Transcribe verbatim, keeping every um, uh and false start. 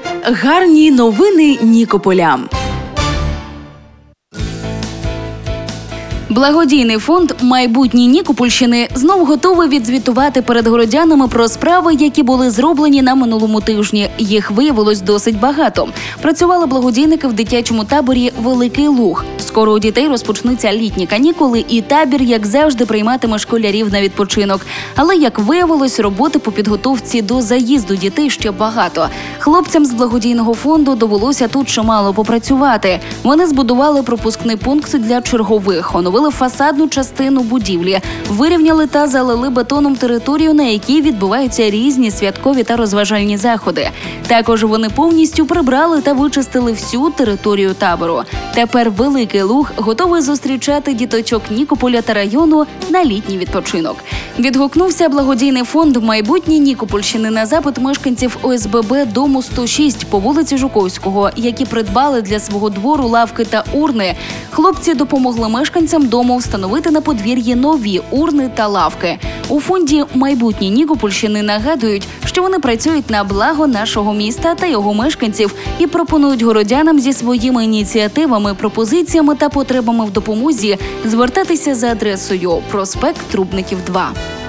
Гарні новини Нікополя. Благодійний фонд «Майбутнє Нікопольщини» знов готовий відзвітувати перед городянами про справи, які були зроблені на минулому тижні. Їх виявилось досить багато. Працювали благодійники в дитячому таборі «Великий Луг». Скоро у дітей розпочнуться літні канікули, і табір, як завжди, прийматиме школярів на відпочинок. Але, як виявилось, роботи по підготовці до заїзду дітей ще багато. Хлопцям з благодійного фонду довелося тут чимало попрацювати. Вони збудували пропускний пункт для чергових, оновили фасадну частину будівлі, вирівняли та залили бетоном територію, на якій відбуваються різні святкові та розважальні заходи. Також вони повністю прибрали та вичистили всю територію табору. Тепер Великий Луг готовий зустрічати діточок Нікополя та району на літній відпочинок. Відгукнувся благодійний фонд «Майбутнє Нікопольщини» на запит мешканців О С Б Б дому сто шість по вулиці Жуковського, які придбали для свого двору лавки та урни. Хлопці допомогли мешканцям дому встановити на подвір'ї нові урни та лавки. У фонді «Майбутнє Нікопольщини» нагадують, що вони працюють на благо нашого міста та його мешканців і пропонують городянам зі своїми ініціативами, пропозиціями та потребами в допомозі звертатися за адресою проспект Трубників, два.